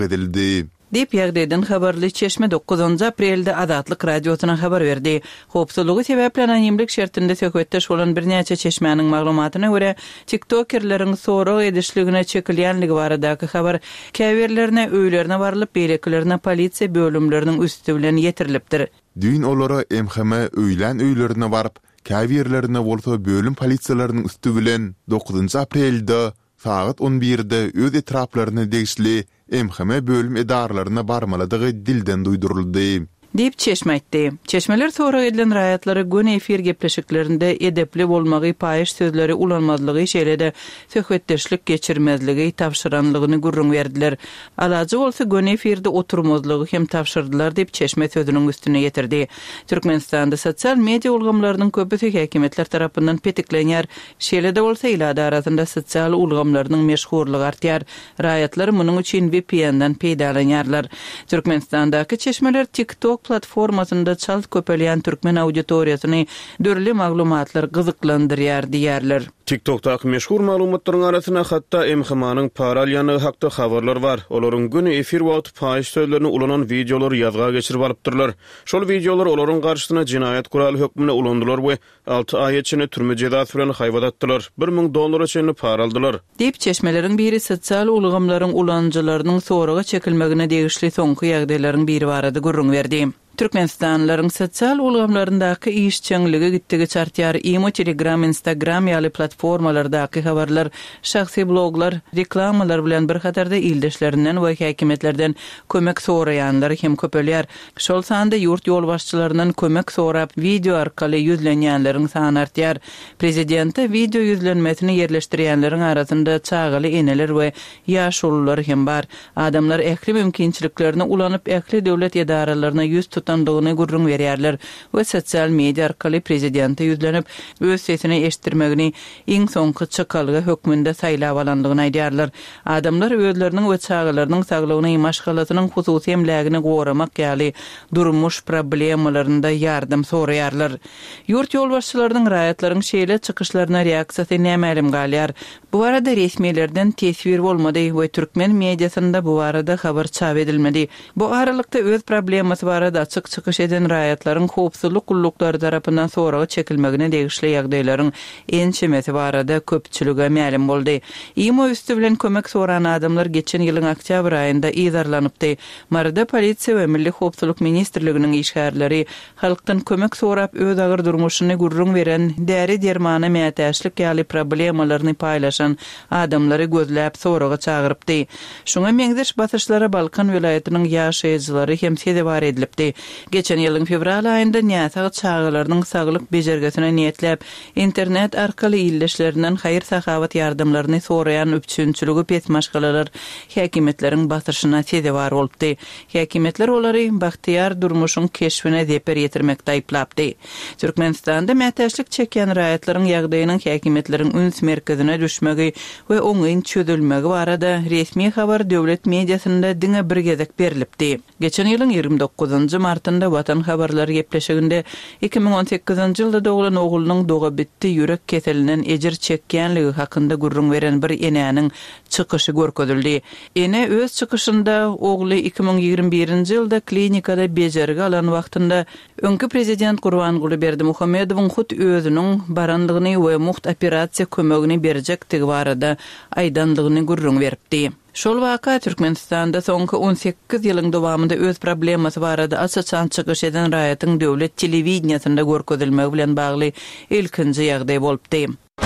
edildi. Dip ýagdaýdan habarly Çeşme 9 aprelde Azatlyk radiosyna habar berdi. Hopsuzlygy sebäpli anonimlik şertinde söhbetdeş bolan bir näçe çeşmäniň maglumatyna görä, TikTokerleriň sorak edişligine çekilýänligi baradaky habar käwirlerine öýlerine barylyp beýleklerine polisiýa bölümleriniň üstü bilen ýetirilipdir. Düň olara MHM öýlen öýlerine baryp, käwirlerine bolsa bölüm polisiýalarynyň üstü bilen 9 aprelde saat 11-de öz etraplaryna degişli MHM bölüm edarlaryna barmaladygy dilden duýduruldy. Dip Çeşme aýtdy. Çeşmeler sorak edilen raýatlary gün efir gepleşiklerinde edepli bolmagy paýyş sözleri ulanmazlygy şeýlede söhbetdeşlik geçirmezligi tapşyranlygyny gurrun berdiler. Alajy bolsa gün efirde oturmazlygy hem tapşyrdylar dip Çeşme sözüniň üstüne ýetirdi. Türkmenistanda sosial media ulgamlarynyň köpüsi häkimetler tarapyndan petiklenýär. Şeýlede bolsa ilada arasynda sosial ulgamlarynyň meşhurlygy artýar. Raýatlar munyň üçin VPN-den peýdalanýarlar. Türkmenistandaky çeşmeler TikTok platformasynda çalt köpelýän türkmen auditoriýasyny dörli maglumatlar gyzyklandyrýar diýerler. TikTok'taky meşhur maglumatlaryň arasyna hatda MHM'nyň paralýanyny hakda habarlar bar. Olaryň gün efir wagt paýyş sözlerini ulanan videolar ýazga geçirip alypdyrlar. Şol videolar olaryň garşysyna jinaýat guraly hökmüne ulandylar we 6 ay içinde türme jezasy bilen haýwadatdylar. $1000 çenli para aldylar. Dip çeşmeleriň biri sosial ulgamlaryň ulanjylarynyň soraga çekilmegine degişli soňky ýagdaýlaryň biri barada gurrun berdi. Türkmenistanlaryň sosial ulgamlaryndaky işçiligi gitdigi çartyar imo, Telegram, Instagram ýaly platformalardaky habarlar, şahsy bloglar, reklamalar bilen bir hatarda ildeşlerinden we häkimetlerden kömek soraýanlar hem köpelýär. Şol sanda ýurt ýol başçylarynyň kömek sorap video arkaly ýüzlenýänleriň sany artýar. Prezidente video ýüzlenmesini ýerleşdirýänleriň arasynda çagaly eneler we ýaş ulular hem bar. Adamlar ähli mümkinçiliklerini ulanyp ähli döwlet edaralaryna ýüz tutandygyny gurrun berýärler we sosial media arkaly prezidente ýüzlenip öz sesini eşitdirmegini iň soňky çykalygy hökmünde saýlap alandygyny aýdýarlar. Adamlar özleriniň we çagalarynyň saglygyny maşgalatynyň hususy emlägini goramak ýaly durmuş problemlarynda ýardym soraýarlar. Ýurt ýol başçylarynyň raýatlaryň şeýle çykyşlaryna reaksiýasy nämälim galýar. Bu arada resmiýetlerden tesbir bolmady we türkmen mediasynda bu arada habar çap edilmedi. Bu aralykda öz problemasy barada açyk çykyş eden raýatlaryň howpsuzlyk gullukları tarapyndan soraga çekilmegine degişli ýagdaýlaryň ençemesi barada köpçülige ma'lum boldy. Imo üstü bilen kömek soran adamlar geçen ýylyň oktýabr aýynda ýazarlanypdy. Marada polisiýa we Milli Howpsuzlyk ministrliginiň işgärleri halkdan kömek sorap öz agyr durmuşyny gurrun beren, däri dermana mätäçlik ýaly problemalaryny paýlaşan adamlary gözläp soraga çagyrypdy. Şoňa meňzeş basyşlara Balkan welaýatynyň ýaşaýjylary hem sedebar edilipdi. Geçen ýylyň fevral aýynda Ňasaga çağalarynyň saglyk bejergesine niýetlep internet arkaly illeşlerinden haýyr sahawat ýardymlaryny soraýan üçinçiligi pes maşgalalar häkimetleriň basyşyna sedebar bolupdy. Häkimetler olary bahtiýar durmuşyň keşfine zeper ýetirmekde aýplapdy. Türkmenistanda mätäçlik çeken raýatlaryň ýagdaýynyň häkimetleriň üns merkezine düşmegi we oňyň çözülmegi barada resmi habar döwlet mediasynda diňe bir gezek berilipdi. Geçen ýylyň 29 martynda Watan habarlary gepleşiginde 2018-nji ýylda doglan oglunyň doga bitdi ýürek keselinden ejir çekýänligi hakynda gurrun beren bir enäniň çykyşy görkezildi. Ene öz çykyşynda ogly 2021-nji ýylda klinikada bejerge alan wagtynda öňkü prezident Gurbanguly Berdimuhammedowyň hut özüniň barandygyny we muht operasiýa kömegini berjekdigi barada aýdandygyny gurrun beripdi. Şol waka Türkmenistanda soňky 18 ýylyň dowamında öz problemasy barada açyçan çykyş eden raýatyň döwlet telewiziýasynda görkezilmegi bilen bagly ilkinji ýagdaý bolupdy.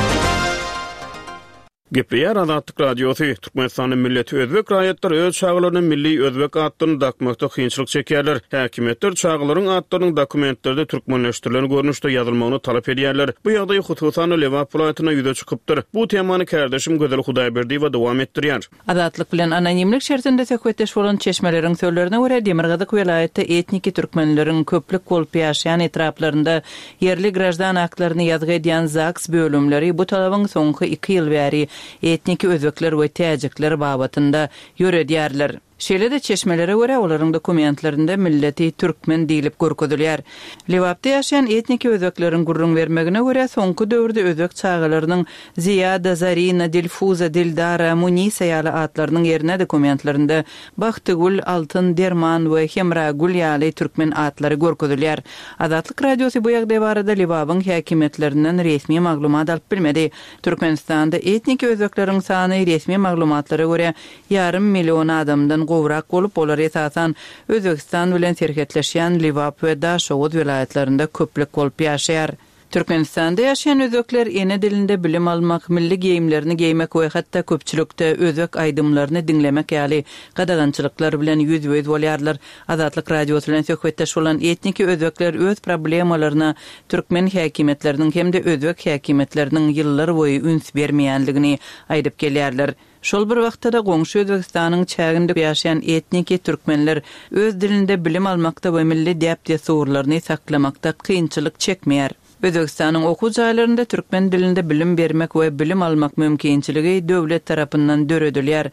Gepleýär Azatlyk radiosy Türkmenistanyň milleti özbek raýatlar öz çağlaryny milli özbek atlaryny dakmakda kynçylyk çekýärler. Häkimetler çağlaryň atlarynyň dokumentlerde türkmenleşdirilen görnüşde ýazylmagyny talap edýärler. Bu ýagdaý hususan Lewap vilayatyna ýüze çykypdyr. Bu temany kardeşim Gözel Hudaýberdiýewa dowam etdirýär. Azatlyk bilen anonimlik şertinde söhbetdeş bolan çeşmeleriň söýlerine görä Demirgazyk vilayatda etniki türkmenleriň köplük bolup ýaşaýan etraplarynda yerli grajdan haklaryny ýazga edýän ZAGS bölümleri bu talabyň soňky 2 ýyl bäri etniki özbekler we täjikler babatynda ýöredýärler. Şeýle de çeşmelere göre olaryň dokumentlerinde milleti türkmen diýilip görkezilýär. Liwapda ýaşaýan etnik özökleriň gurrun bermegine göre soňky döwürde özök çağalarynyň Ziyada, Zarina, Dilfuza, Dildara, Munisa ýaly atlarynyň ýerine dokumentlerinde Bahtygul, Altyn, Derman we Hemragul ýaly türkmen atlary görkezilýär. Azatlyk radiosu bu ýagdaý barada Liwabyň häkimetlerinden resmi maglumat alyp bilmedi. Türkmenistanda etnik özökleriň sany resmi maglumatlara göre 500 milyon adamdan gowrak bolup olar esasan Özbekistan bilen serhetleşýän Liwap we Daşowut vilayetlerinde köplük bolup ýaşaýar. Türkmenistanda ýaşaýan özökler ene dilinde bilim almak, milli geýimlerini geýmek we hatda köpçülükde özök aýdymlaryny dinlemek ýaly gadagançylyklar bilen ýüz-ýüz bolýarlar. Azatlyk radiosu bilen söhbetdeş bolan etnik özökler öz problemalaryna türkmen häkimetleriniň hemde özök häkimetleriniň ýyllar boýy üns bermeýänligini aýdyp gelýärler. Şol bir wagtda da goňşy Özbekistanyň çäginde ýaşaýan etnik türkmenler öz dilinde bilim almakda we milli däp sourlaryny saklamakda kynçylyk çekmeýär. Özbekistanyň okuw jaýlarynda türkmen dilinde bilim bermek we bilim almak mümkinçiligi döwlet tarapyndan döredilýär.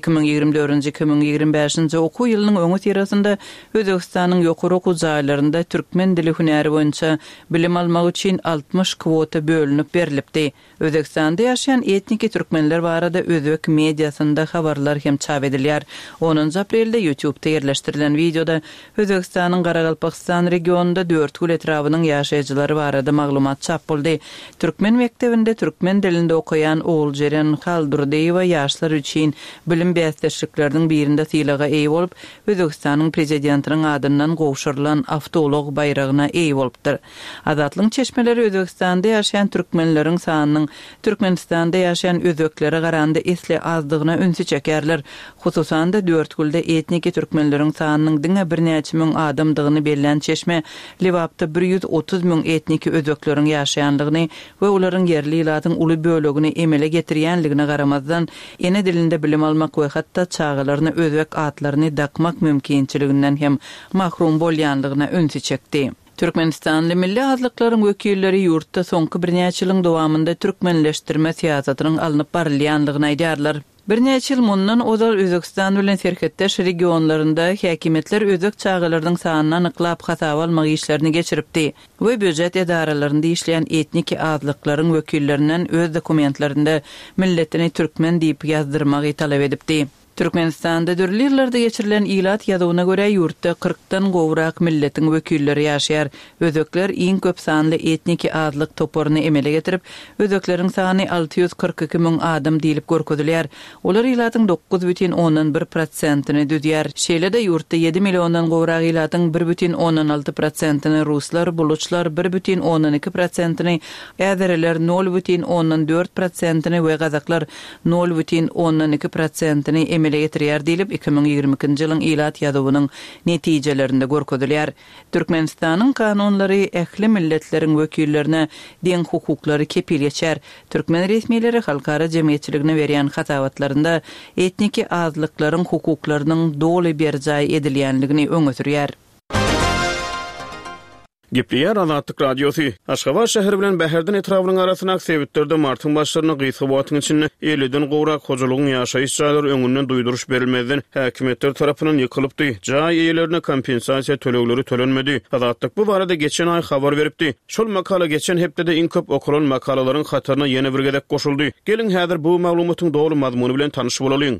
2024-2025 okuw ýylynyň öňü tirasynda Özbekistanyň ýokary okuw jaýlarynda türkmen dili hünäri boýunça bilim almak üçin 60 kwota bölünip berilipdi. Özbekistanda ýaşaýan etnik türkmenler barada özbek mediasynda habarlar hem çap edilýär. 10 aprelde YouTube'da ýerleşdirilen videoda Özbekistanyň Garagalpakstan regionunda 4 gül etrabynyň ýaşaýjylary barada maglumat çap boldy. Türkmen mektebinde türkmen dilinde okuyan Oğulceren Haldurdeýewa ýaşlar üçin bilim bäsleşikleriniň birinde sylaga eý bolup, Özbekistanyň prezidentiniň adyndan gowşurylan avtolog bayragyna eý bolupdyr. Azatlyň çeşmeleri Özbekistanda ýaşaýan türkmenleriň sanynyň Türkmenistanda ýaşaýan özöklere garanda esli azdygyna ünsü çekerler. Hususan da 4 gülde etnik türkmenleriň sanynyň diňe birnäçe müň adamdygyny bellän çeşme Liwapda 130 müň etnik özökleriň ýaşaýanlygyny we olaryň yerli ýylatyň uly bölegini emele getirýänligine garamazdan ene dilinde bilim almak we hatda çağalaryny özbek atlaryny dakmak mümkinçiliginden hem mahrum bolýanlygyna ünsü çekdi. Türkmenistanly milli azlyklaryň wekilleri ýurtda soňky birnäçe ýylyň dowamında türkmenleşdirme siýasatynyň alınıp barylýanlygyny aýdýarlar. Birnäçe ýyl mundan ozal Özbekistan bilen serhetdeş regionlarynda häkimetler özök çağalarynyň sanyny anyklap hasaba almak işlerini geçiripdi we büdjet edaralarynda işleýän etnik azlyklaryň wekillerinden öz dokumentlerinde milletini türkmen diýip ýazdyrmagy talap edipdi. Türkmenistanda dörli ýyllarda geçirilen ilat ýazygyna görä ýurtda 40-dan gowrak milletiň wekilleri ýaşaýar. Özökler iň köp sanly etnik azlyk toporuny emele getirip, özökleriň sany 642 müň adam diýilip görkezilýär. Olar ýylatyň 9,1%-ni düzýär. Şeýle-de ýurtda 7 milliondan gowrak ýylatyň 1,16%-ni ruslar, buluçlar 1,12%-ni, äzereler 0,14%-ni we gazaklar 0,12%-ni emele getirýär diýilip 2022-nji ýylyň ilat ýazygynyň netijelerinde görkezilýär. Türkmenistanyň kanunlary ähli milletleriň wekillerine deň hukuklary kepil geçer. Türkmen resmiýetleri halkara jemgyýetçiligine berýän hasawatlarynda etnik azlyklaryň hukuklarynyň doly berjaý edilýänligini öňe sürýär. Gipliyar Azatlyk radiosu. Aşgabat şäheri bilen Bäherden etrabynyň arasyna sebäpleri martyň başlaryna gysga wagtyň içinde 50-den gowrak hojalygyň ýaşaýyş jaýlary öňünden duýduruş berilmeden häkimetler tarapyndan ýykylypdy. Jaý eýlerine kompensasiýa tölegleri tölenmedi. Azatlyk bu barada geçen ay habar beripdi. Şol makala geçen hepde iň köp okulan makalalaryň hataryna ýene bir gedek goşuldy. Gelin häzir bu maglumatyň dogry mazmuny bilen tanyşyp bolalım.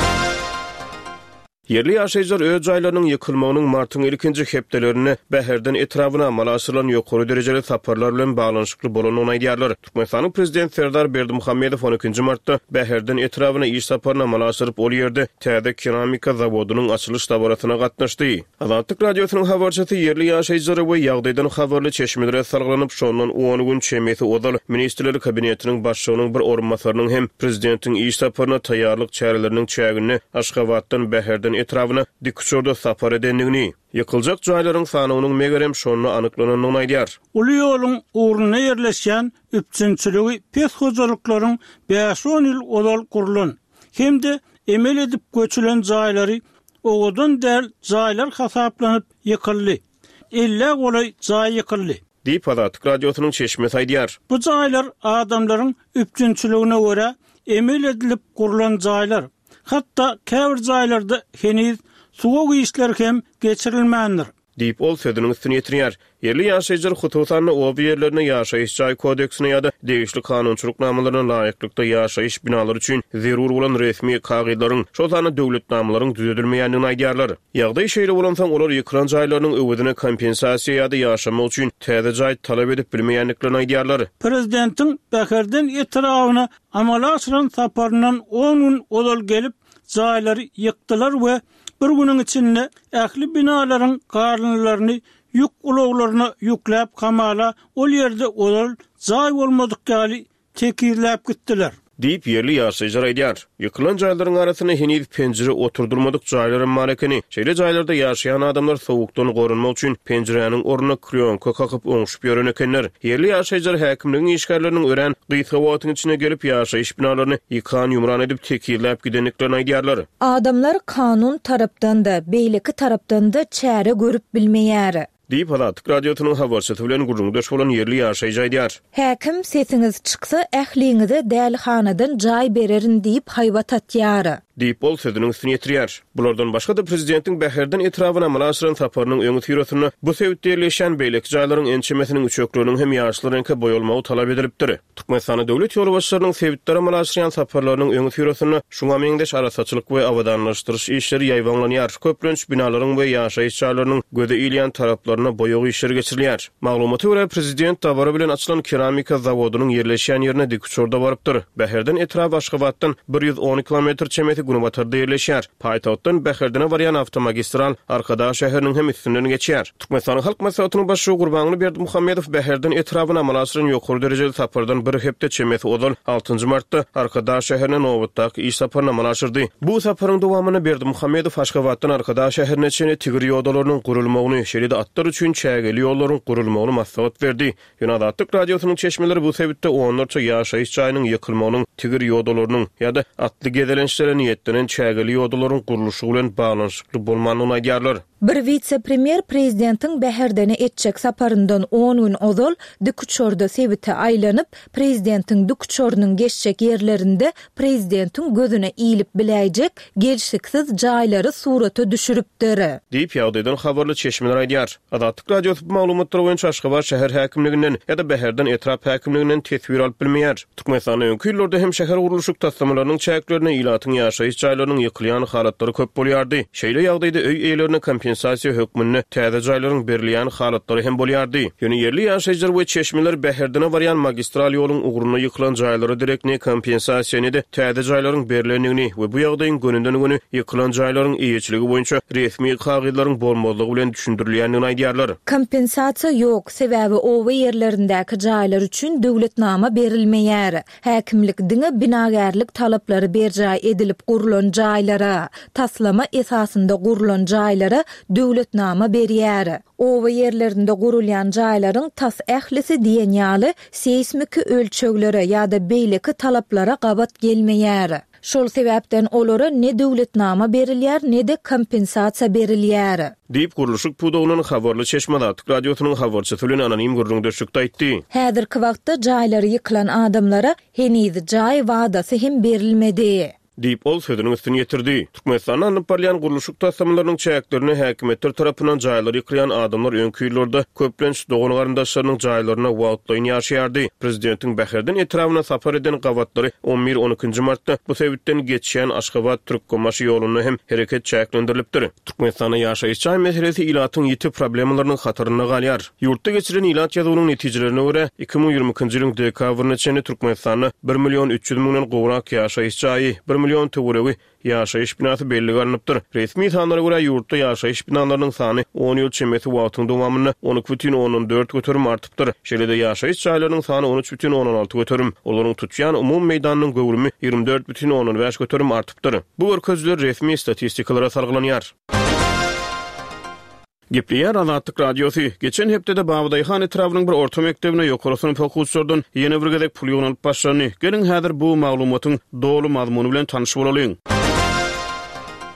Yerli ýaşaýjylar öz jaýlarynyň ýykylmagynyň martyň ilkinji hepdelerini Bäherden etrabyna malasylan ýokary derejeli saparlar bilen baglanyşykly bolanyny aýdýarlar. Türkmenistanyň prezident Serdar Berdimuhammedow 12-nji martda Bäherden etrabyna iş saparyna malasyryp ol ýerde täze keramika zawodynyň açylyş dabaratyna gatnaşdy. Azatlyk radiosynyň habarçysy yerli ýaşaýjylary we ýagdaýdan habarly çeşmelere sarglanyp şondan 10 gün çemeti odal ministrleri kabinetiniň başçylygynyň bir orunmasarynyň hem prezidentiň iş saparyna taýýarlyk çäreleriniň çägini Aşgabatdan Bäherden etrabyna dikçorda sapar edenligini, ýykıljak jaýlaryň sanynyň megerem şonu anyklanynyny aýdýar. Uly ýoluň uğruna ýerleşýän üpçünçiligi pes hojalyklaryň 5-10 ýyl odal kurulan, hemde emel edip göçülen jaýlary oğudan däl jaýlar hasaplanyp ýykyldy. Elle golay jaý ýykyldy. Diýip Azatlyk radiosynyň çeşmesi aýdýar. Bu jaýlar adamlaryň üpçünçiligine görä emel edilip kurulan jaýlar. hatta käbir jaýlarda heniz suwak işler hem geçirilmändir. Deyip ol sözünün üstüne yetirýär. Yerli ýaşaýjylar hutusanna o ýerlerine ýaşaýyş jaý kodeksine ýa-da degişli kanunçylyk namalaryna laýyklykda ýaşaýyş binalary üçin zerur bolan resmi kagydalyň, şolany döwlet namalarynyň düzeltilmeýändigini aýdýarlar. Ýagdaý şeýle bolansoň olar ýykran jaýlarynyň öwedine kompensasiýa ýa-da ýaşamak üçin täze jaý talap edip bilmeýänliklerini aýdýarlar. Prezidentiň Bäherden etrawyna amala aşyran saparyndan 10 gün odal gelip jaýlary ýykdylar we bir günün içinde ähli binalaryň garynlaryny yük ulaglaryna ýükläp kamala ol ýerde olal jaý bolmadykly tekirläp gitdiler. Deyip yerli ýaşaýjylar aýdýar. Ýykylan jaýlaryň arasyna heniz penjere oturdurmadyk jaýlaryň marekeni. Şeýle jaýlarda ýaşaýan adamlar sowukdan gorunmak üçin penjereniň ornuny kryonka kakyp oňşup ýören ekenler. Yerli ýaşaýjylar häkimligiň işgärleriniň ören gyýsawatyň içine gelip ýaşaýyş binalaryny ýykan ýumran edip tekirläp gidenliklerini aýdýarlar. Adamlar kanun tarapdan da, beýleki tarapdan da çäre görüp bilmeýär. Deyip Azatlyk radiosynyň habarçysy bilen gurulmdaş bolan yerli ýaşaýjy aýdýar. Häkim sesiňiz çyksa ähliňize dälhanadan jaý bererin diýip haýbat atýar. Deyip ol sözünün üstüne yetirýär. Bulardan başga da prezidentiň Bäherden etrawyna amala aşyran saparynyň öňü ýüreşini bu sebäpde ýerleşen beýlek jaýlaryň ençemesiniň üçöklüğünün hem ýaşlarynyňky boýalmagy talap edilipdir. Türkmenistany döwlet ýolu başçylarynyň sebäpleri amala aşyran saparlarynyň öňü ýüreşini şuňa meňdeş arasaçylyk we awadanlaşdyryş işleri ýaýwanlanýar. Köplünç binalaryň we ýaşaýyş jaýlarynyň göze ilýän taraplaryna boýagy işleri geçirilýär. Maglumaty görä prezident tabary bilen açylan keramika zawodynyň ýerleşýän ýerine dik uçurda barypdyr. Bäherden etrapy Aşgabatdan 110 kilometr çemeti Gunubatarda ýerleşýär. Paýtagtdan Bäherdene barýan awtomagistral Arkadaş şäheriniň hem üstünden geçýär. Türkmenistan halk maslahatynyň başçy Gurbanyny Berdimuhammedow Bäherden etrawyna amala aşyran ýokary derejeli sapardan bir hepde çemeti odal 6-njy martda Arkadaş şäherine nowatdaky iş saparyna amala aşyrdy. Bu saparyň dowamyny Berdimuhammedow Aşgabatdan Arkadaş şäherine çene tigir ýodallarynyň gurulmagyny, şeýle-de atlar üçin çägeli ýollaryň gurulmagyny maslahat berdi. Azatlyk radiosynyň çeşmeleri bu sebäpde onlarça ýaşaýyş jaýynyň ýykylmagynyň, tigir ýodalarynyň ýa-da atly gedelençlere niýetlenen çägeli ýodalaryň guruluşy bilen baglanyşykly bolmanyny aýdýarlar. Bir vice-premier prezidentiň Bäherdene etjek saparyndan 10 gün ozal Dikuçorda sebäte aýlanyp, prezidentiň Dikuçorynyň geçjek ýerlerinde prezidentiň gözüne iýilip biläjek gelşiksiz jaýlary surata düşüripdir. Diýip ýagdaýdan habarly çeşmeler aýdýar. Azatlyk radiosu maglumatlary boýunça Aşgabat şäher häkimliginden ýa-da Bäherden etrap häkimliginden tesbir alyp bilmeýär. Türkmenistanyň öňkü ýyllarda hem şäher guruluşy taslamalarynyň çäklerine ilatyň ýaşaýyş jaýlarynyň ýykylýan halatlary köp bolýardy. Şeýle ýagdaýda öý eýlerine kompensasiýa hökmünde täze jaýlaryň berilýän halatlary hem bolýardy. Ýöne yerli ýaşaýjylar we çeşmeler Bäherdene barýan magistral ýoluň uguruny ýykylan jaýlary direktne kompensasiýany da täze jaýlaryň berilendigini we bu ýagdaýyň gönünden göni ýykylan jaýlaryň iýeçiligi boýunça resmi kagydalyň bolmadygy bilen düşündirilýändigini aýdýarlar. Kompensasiýa ýok, sebäbi o ýerlerindäki jaýlar üçin döwletnama berilmeýär. Häkimlik diňe binagärlik talaplary berjaý edilip gurulan jaýlara, taslama esasynda gurulan jaýlara döwletnama berýär. Owa ýerlerinde gurulýan jaýlaryň tas ählisi diýen ýaly seismik ölçeglere ýa-da beýleki talaplara gabat gelmeýär. Şol sebäpden olara ne döwletnama berilýär, ne de kompensasiýa berilýär. Deyip guruluşyk pudogynyň habarly Çeşmedat radiosynyň habarçysy bilen anonim gurulmdaşlykda aýtdy. Häzirki wagtda jaýlary ýykylan adamlara heniz jaý wadasy hem berilmedi. Deyip ol sözünün üstüne yetirdi. Türkmenistan'da anıp barlayan guruluşuk taslamlarının çäklerini häkimetler tarapынан jaýlary ýykýan adamlar öňkü ýyllarda köplenç dogan garyndaşlarynyň jaýlaryna wagtlaýyn ýaşaýardy. Prezidentiň Bäherden etrawyna sapar eden gawatlary 11-12 martda bu sebäpden geçýän Aşgabat Türkkomaşy ýoluny hem hereket çäklendirilipdir. Türkmenistanda ýaşaýyş jaý meselesi ilatyň ýeti problemalarının hatyryna galýar. Ýurtda geçirilen ilat ýazywynyň netijelerine görä 2020-njy ýylyň dekabryna çenli Türkmenistanda 1.300.000 gowrak ýaşaýyş jaý, 1 milyon töweregi ýaşaýyş binasy belli garanypdyr. Resmi sanlara görä ýurtda ýaşaýyş binalarynyň sany 10 ýyl çemeti wagtyň dowamyny 12,14 götürüm artypdyr. Şeýle-de ýaşaýyş jaýlarynyň sany 13,16 götürüm, olaryň tutýan umum meýdanynyň gowrumy 24,15 götürüm artypdyr. Bu örkezler resmi statistikalara salgylanyar. Gepliýär Azatlyk radiosu. Geçen hepdede Babadyhan etrawynyň bir orta mektebine ýokarysyn okuwçylardan ýene bir gezek pul ýygynyp başlany. Gelin häzir bu maglumatyň dolu mazmuny bilen tanyşyp bolalyň.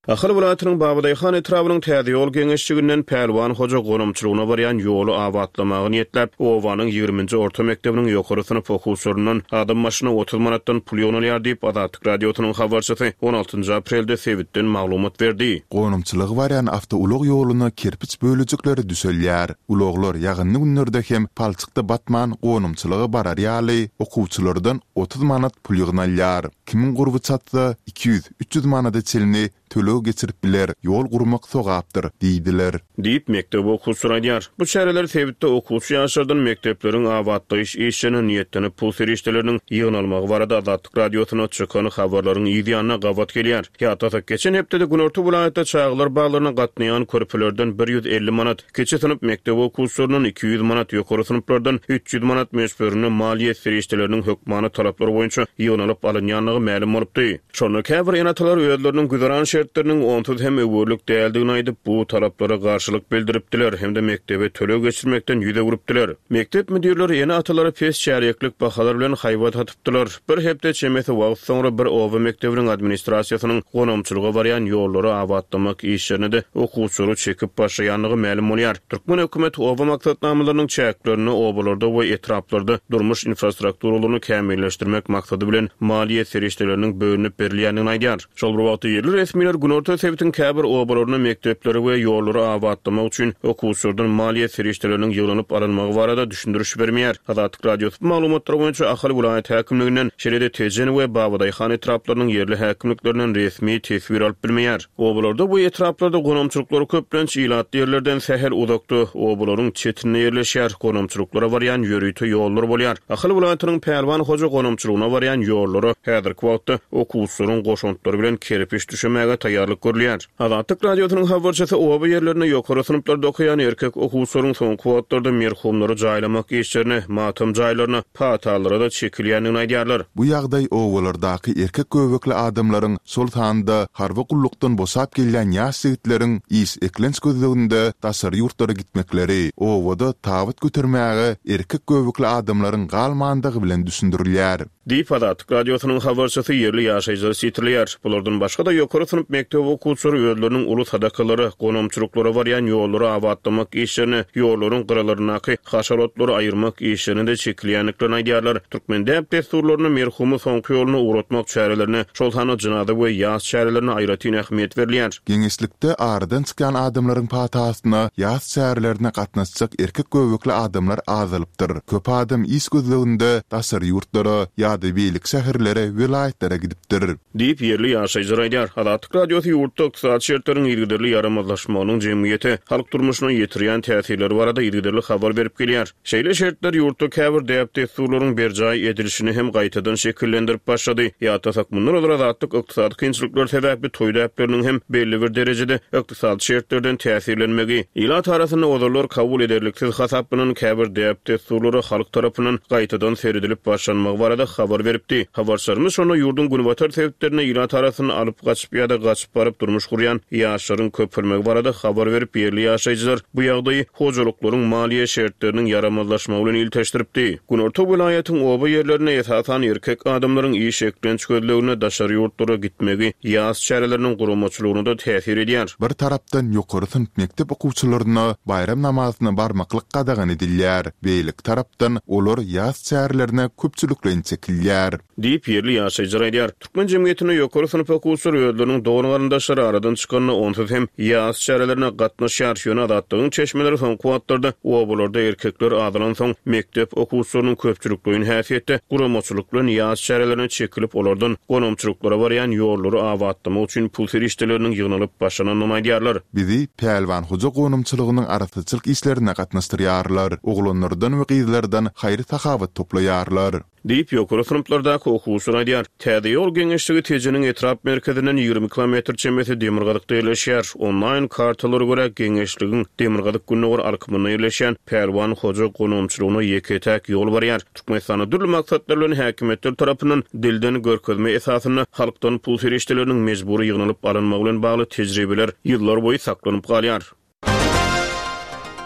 Ahal vilayatynyň Babadyhan etrabynyň täze ýol geňeşçiginden Pälwan hoja gonumçylygyna barýan ýoly awatlamagyn ýetlep, owanyň 20-nji orta mektebiniň ýokary synap okuwçylarynyň adam maşyna 30 manatdan pul ýonalýar diýip Azatlyk radiosynyň habarçysy 16 aprelde Sewitden maglumat berdi. Gonumçylygy barýan awtoulyk ýoluny kerpiç bölüjikleri düzelýär. Ulaglar ýagynly günlerde hem palçykda batman gonumçylygy barar ýaly okuwçylardan 30 manat pul ýygnalýar. Kimin gurby çatsa 200-300 manada çelini tölög geçirip biler, yol gurmak sogapdyr diýdiler. Diýip mektep okuwçylar aýdýar. Bu şäherler Sewitde okuwçy ýaşlardan mektepleriň awatlaýyş işine niýetlenip pul serişleriniň ýygnalmagy barada Azatlyk radiosyna çykan habarlaryň ýygyanyna gawat gelýär. Ýa-da geçen hepde Günorta vilayatda çağlar baglaryna gatnaýan körpülerden 150 manat, keçe sınıp mektep okuwçylarynyň 200 manat, ýokary sınıplardan 300 manat meşberine maliýet serişleriniň hökmany talaplary boýunça ýygnalyp alynýanlygy ma'lum bolupdy. Şonu käbir enatalar öýleriniň güzaran şertleriniň onsuz hem öwürlük däldigini aýdyp bu talaplara garşylyk bildiripdiler hem de mektebe tölög geçirmekden ýüze urupdiler. Mektep müdirleri ýene atalary pes şäherliklik bahalar bilen haýbat atypdylar. Bir hepde çemesi wagt soňra bir owa mektebiniň administrasiýasynyň gonumçylyga barýan ýolları awatlamak işlerini de okuwçylar çekip başlaýanlygy ma'lum bolýar. Türkmen hökümeti owa maksatnamalarynyň çäklerini obalarda we etraplarda durmuş infrastrukturalyny kämilleşdirmek maksady bilen maliýet serişleriniň bölünip berilýänini aýdýar. Şol wagtda ýerli resmiler Günorta Sewitiň käbir obalaryny mektepleri we ýollary awatlamak üçin okuwçylardan maliýet serişleriniň ýyglanyp alynmagy barada düşündiriş bermeýär. Azatlyk radiosyny maglumatlary boýunça ahali vilayat häkimliginden şeride Tejen we Babadyhan etraplarynyň ýerli häkimliklerinden resmi tesbir alyp bilmeýär. Obalarda bu etraplarda gonumçylyklary köplenç ilatly ýerlerden sähel uzakda obalaryň çetine ýerleşýär. Gonumçylyklara barýan ýörüýte ýollar bolýar. Ahali vilayatynyň Pälwan hoja gonumçylygyna barýan ýollary häzirki wagtda okuwçylaryň goşuntlary bilen kerpiç düşemäge taýýarlyk görülýär. Azatlyk radiosynyň habarçysy oba ýerlerine ýokary sınıplarda okuyan erkek okuwçylaryň soňky wagtlarda merhumlary jaýlamak işlerini, matam jaýlaryna, patalara da çekilýänini aýdýarlar. Bu ýagdaý owalardaky erkek göbekli adamlaryň sol tanda harby gullukdan bosap gelýän ýaş ýigitleriň is eklenç gözleginde daşary ýurtlara gitmekleri, owada tabyt götermäge erkek göbekli adamlaryň galmandygy bilen düşündirilýär. Diýip Azatlyk radiosynyň habarçysy ýerli ýaşaýjylar sitirleýär. Bulardan başga da ýokary sınıp mektep okuwçylary özleriniň uly sadakalary, gonumçylyklara barýan ýollary awatlamak işlerini, ýollaryň gyralarynaky haşaratlary aýyrmak işlerini de çekilýänliklerini aýdýarlar. Türkmende desturlaryny merhumy soňky ýoluna uğratmak çärelerini, şol hany jynada we ýaş çärelerini aýratyn ähmiýet berilýär. Geňeşlikde aradan çykan adamlaryň patasyna ýaş çärelerine gatnaşjak erkek göbekli adamlar azalypdyr. Köp adam is gözleginde daşary ýurtlara ýa-da beýlik şäherlere, vilayatlere gidipdir. Diýip ýerli ýaşaýjylar aýdýar. Azatlyk radiosu ýurtda ykdysat şertleriň ýerli ýaramazlaşmagynyň jemgyýete, halk durmuşyna ýetiren täsirleri barada ýerli habar berip gelýär. Şeýle şertler ýurtda käbir desturlaryň berjaý edilişini hem gaýtadan şekillendirip başlady. Ýa-da mundan olar azatlyk ykdysat kynçylyklar sebäpli toýdaplarynyn hem belli bir derejede ykdysat şertlerden täsirlenmegi, ilat arasyny odalar kabul ederliksiz hasapynyň käbir desturlary halk tarapyndan gaýtadan seredilip başlanmagy barada habar beripdi. Habarçylarymyz şonu ýurdun günbatar sebäplerine ilat arasyny alyp gaçyp ýa-da gaçyp baryp durmuş gurýan ýaşlaryň köpülmegi barada habar berip ýerli ýaşaýjylar bu ýagdaýy hojalyklaryň maliýe şertleriniň yaramazlaşmagy bilen ilteşdiripdi. Günorta vilayatynyň oba ýerlerine esasan erkek adamlaryň iş eklenç gözlegine daşary ýurtlara gitmegi ýaş çäreleriniň gurulmaçylygyna da täsir edýär. Bir tarapdan ýokary sınıp mektep okuwçylaryna bayram namazyna barmaklyk gadagan edilýär. Beýlik tarapdan olar ýaş çärelerine köpçülikle çekilýär. Diýip ýerli ýaşaýjylar aýdýar. Türkmen jemgyýetine ýokary sınıp okuwçylary özleriniň dogry garyndaşlary aradan çykanyny onsuz hem ýaş çärelerine gatnaşýar ýöne adatlygyň çeşmeleri soňky wagtlarda obalarda erkekler adylan soň mektep okuwçylarynyň köpçülikliğin häsiýetde gurulmaçylyk bilen ýaş çärelerine çekilip olardan gonumçylyklara barýan ýollary awatlamak üçin pul serişleriniň ýygnalyp başlananyny aýdýarlar. Bizi Pälwan hoja gonumçylygynyň arasyçylyk işlerine gatnaşdyrýarlar. Oglanlardan we gyzlardan haýry tahabat toplaýarlar. Diýip ýokary sınıplardaky okuwçylar aýdýar. Täze ýol geňeşligi Tejeniň etrap merkezinden 20 kilometr çemesi Demirgazykda ýerleşýär. Online kartalary görä geňeşligiň Demirgazyk günüňi arkamyna ýerleşýän Pälwan hoja gonumçylygyna ýeketäk ýol barýar. Türkmenistana dürli maksatlar bilen häkimetler tarapyndan dilden görkezme esasyna halkdan pul serişleriniň mejbury ýygnalyp alynmagy bilen bagly tejribeler ýyllar boýy saklanyp galýar.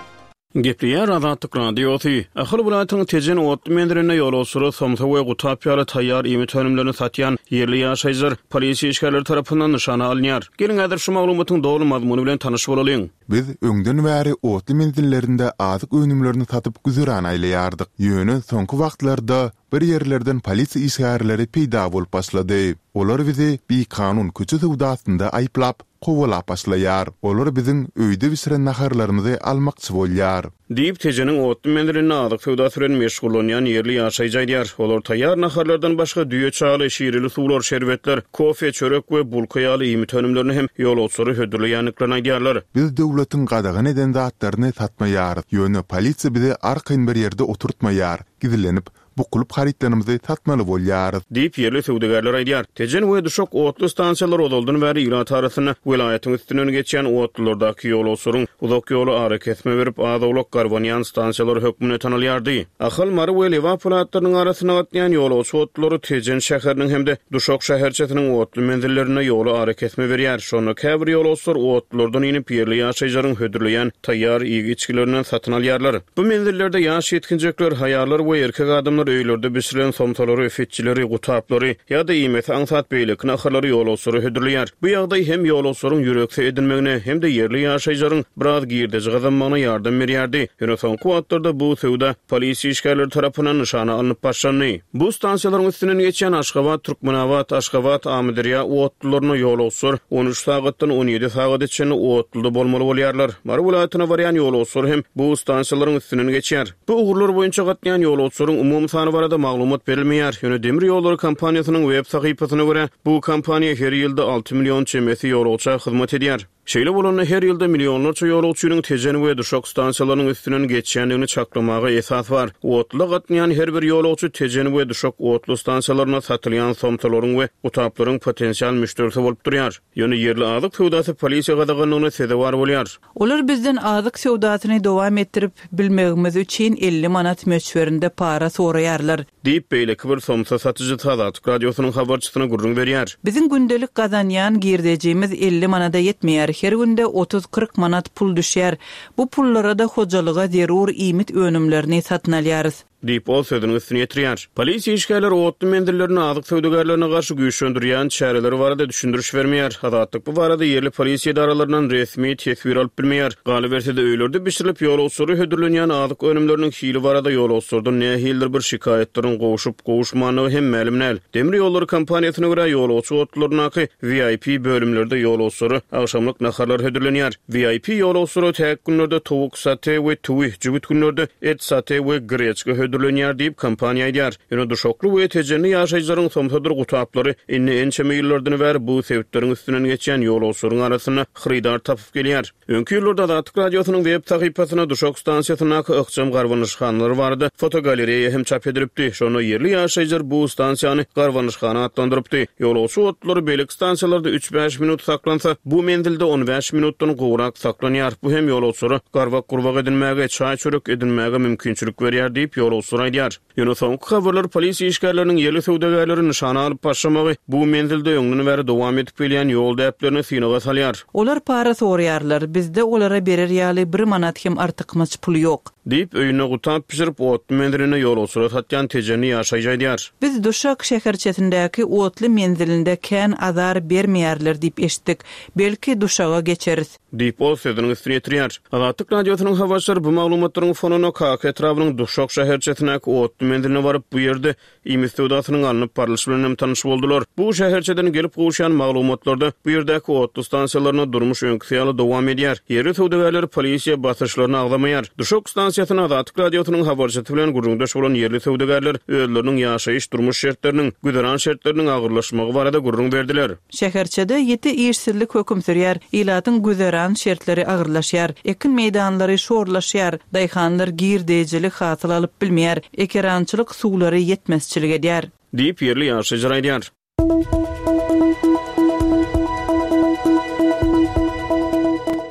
Gepliyer Azatlyk Radiosu. Ahal vilayatynyň Tejen Otly mendirine ýol osury somsa we gutapýaly taýýar iýmit önümlerini satýan yerli ýaşaýjylar polisiýa işgärleri tarapyndan nyşana alınýar. Gelin häzir şu maglumatyň dogry mazmuny bilen tanyşyp bolalyň. Biz öňden bäri Otly mendirlerinde azyk önümlerini satyp güzüran aýlaýardyk. Ýöne soňky wagtlarda bir yerlerden polisiýa işgärleri peýda bolup başlady. Olar bizi bir kanun köçü sowdasynda aýplap gowalap başlaýar. Olar biziň öýde bisiren naharlarymyzy almakçy bolýar. Diýip Tejenin Otly mendirine azyk sowda süren meşgullanýan yerli ýaşaýjylar. Olar taýýar naharlardan başga düýe çaly, şirili suwlar, şerbetler, kofe, çörek we bulkaýaly iýmit önümlerini hem ýol osury hödürleýänliklerini aýdýarlar. Biz döwletiň gadagan eden zatlaryny satmaýar. Ýöne polisiýa bizi arkyn bir ýerde oturtmaýar. Gidilenip bu kulüp haritlerimizi tatmaly bolýar. Diýip yerli sowdagarlar aýdýar. Tejen we Duşok Otly stansiýalary odoldan bäri ýylan tarasyny welaýatyň üstünden geçýän Otlylardaky ýol osuryň uzak ýoly araketme berip azawlak garbanýan stansiýalary hökmüne tanylýardy. Ahal mary we lewa polatlarynyň arasyna gatnaýan ýol osutlary Tejen şäheriniň hemde Duşok şäherçetiniň Otly mendirlerine ýoly araketme berýär. Şonu käbir ýol osur Otlylardan inip yerli ýaşaýjylaryň hödürleýän taýýar iýgi içkilerinden satyn alýarlar. Bu mendirlerde ýaş ýetkinjekler, haýarlar we erkek adamlar öýlerde bişirilen somsalary, fetçileri, gutaplary ýa-da iýmeti aňsat beýlikine ahalary ýol osury hödürleýär. Bu ýagdaý hem ýol osuryň ýürekse edilmegine hem de yerli ýaşaýjylaryň biraz girdiji gazanmagyna ýardam berýärdi. Ýöne soňky wagtlarda bu sowda polisiýa işgärleri tarapyndan nyşana alınıp başlandy. Bu stansiýalaryň üstünden geçýän Aşgabat, Türkmenawat, Aşgabat, Amydyrya Otlylaryna ýol osur 13 sagatdan 17 sagat içinde Otlyda bolmaly bolýarlar. Mary welaýatyna barýan ýol osur hem bu stansiýalaryň üstünden geçýär. Bu ugurlar boýunça gatnaýan ýol osuryň umumy sany barada maglumat berilmeýär. Ýöne Demir ýolları kampaniýasynyň web sahypasyna görä bu kampaniýa her ýylda 6 million çemesi ýolagça hyzmat edýär. Şeýle bolany her ýylda millionlarça ýolagçynyň Tejen we Duşok stansiýalarynyň üstünden geçýändigini çaklamaga esas bar. Otly gatnaýan her bir ýolagçy Tejen we Duşok Otly stansiýalaryna satylýan somsalaryň we utaplaryň potensial müşterisi bolup durýar. Ýöne yerli azyk sowdasy polisiýa gadaganyny sezewar bolýar. Olar bizden azyk sowdasyny dowam etdirip bilmegimiz üçin 50 manat möçberinde para soraýarlar. Diýip beýleki bir somsa satyjy Azatlyk Radiosynyň habarçysyna gurrun berýär. Biziň gündelik gazanýan girdejimiz 50 manada yetmeýär. Her günde 30-40 manat pul düşýär. Bu pullara da hojalyga zerur iýmit önümlerini satyn alýarys. Diýip ol sözüniň üstüne ýetirýär. Polisiýa işgärleri Otly mendirlerini azyk sowdagarlaryna garşy güýçlendirýän çäreleri barada düşündiriş bermeýär. Azatlyk bu barada yerli polisiýa idaralaryndan resmi tesbir alyp bilmeýär. Galy bersede öýlerde bişirilip ýol osury hödürlenýän azyk önümleriniň hili barada ýol osurdan nähildir bir şikaýetlerin gowuşup gowuşmanyny hem mälimnäl. Demir ýolları kampaniýasyna görä ýol osurylarynaky VIP bölümlerde ýol osury agşamlyk naharlar hödürlenýär. VIP ýol osury täk günlerde towuk sate we tuwi, jübüt günlerde et sate we greçka hödürlenýär diýip kampaniýa edýär. Ýöne Duşokly we Tejenli ýaşaýjylaryň somsadyr gutaplary inni ençe ýyllardan bäri bu sebäplerin üstünden geçýän ýol osuryň arasyna hyridar tapyp gelýär. Öňki ýyllarda Azatlyk Radiosynyň web sahypasyna Duşok stansiýasyna ykjam garwanyşxanalary bardy. Fotogalereýa hem çap edilipdi. Şonu yerli ýaşaýjylar bu stansiýany garwanyşxana atlandyrypdy. Ýol osury beýlik stansiýalarda 3-5 minut saklansa, bu mendilde 15 minutdan gowrak saklanýar. Bu hem ýol osury garwak gurbak edilmäge, çaý çörek edilmäge mümkinçilik berýär diýip ýol osury aýdýar. Ýöne soňky habarlar polisiýa işgärleriniň yerli sowdagarlaryny nyşana alyp başlamagy bu mendilde öňünden bäri dowam etip gelýän ýol däplerini synaga salýar. Olar para soraýarlar. Bizde olara berer ýaly 1 manat hem artykmaç pul ýok. Diýip öýüne gutap pişirip Otly mendirine ýol osury satýan Tejenli ýaşaýjylar. Biz Duşok şäherçetindäki Otly mendilinde kän azar bermeýärler diýip eşitdik. Belki Duşoga geçeriz. Diýip ol sözüniň üstüne ýetirýär. Azatlyk Radiosynyň habarçylary bu maglumatlaryň fonuny KK etrabynyň Duşok şäherçetindäki Otly mendirine baryp bu ýerde iýmit sowdasynyň alınıp barlyşy bilen tanyş boldular. Bu şäherçeden gelip gowuşan maglumatlarda bu ýerdäki Otly stansiýalaryna durmuş öňküýäli dowam edýär. Yerli sowdagarlar polisiýa basyşlaryny agdamaýar. Duşok stansiýasyna Azatlyk Radiosynyň habarçysy bilen gurrundaş bolan yerli sowdagarlar özleriniň ýaşaýyş durmuş şertleriniň, güderan şertleriniň agyrlaşmagy barada gurrun berdiler. Şäherçede 7 işsizlik hökm sürýär. Ilatyň güderan şertleri agyrlaşýar. Ekin meýdanlary şorlaşýar. Daýhanlar girdejilik hasyl alyp bilmeýär. Ekerançylyk suwlary ýetmezçilik edýär. Diýip yerli ýaşaýjylar aýdýar.